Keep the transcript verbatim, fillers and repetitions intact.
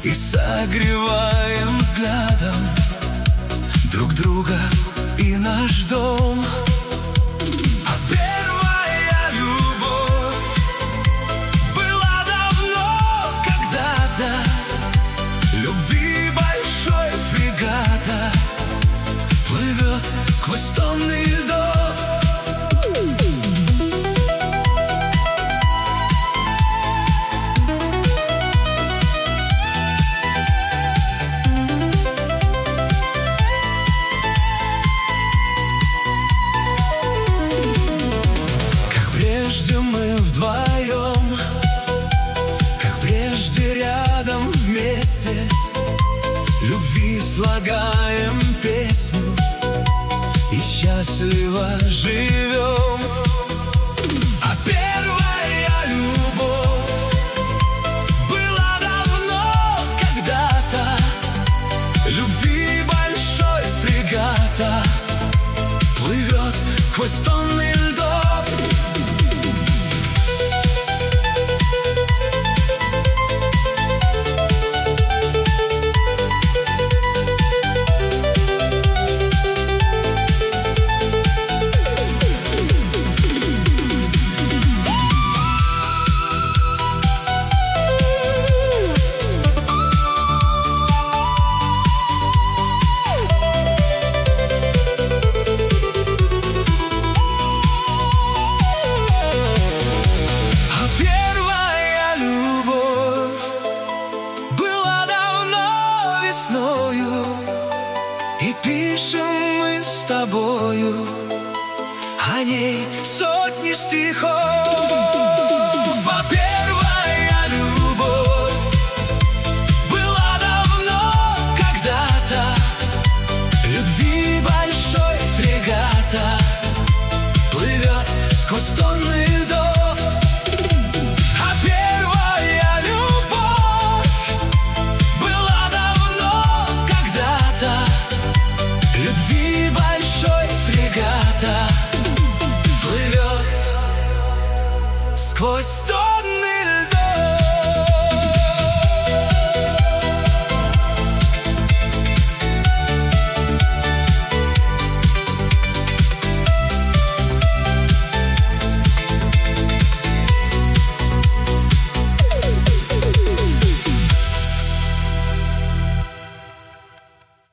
и согреваем взглядом друг друга и наш дом. А первая любовь была давно, когда-то. Любви большой фрегата плывет сквозь тонны льдов. Прежде мы вдвоем, как прежде рядом вместе, любви слагаем песню и счастливо живем. А первая любовь была давно, когда-то. Любви большой фрегата плывет сквозь тонны льдов. И пишем мы с тобою о ней сотни стихов.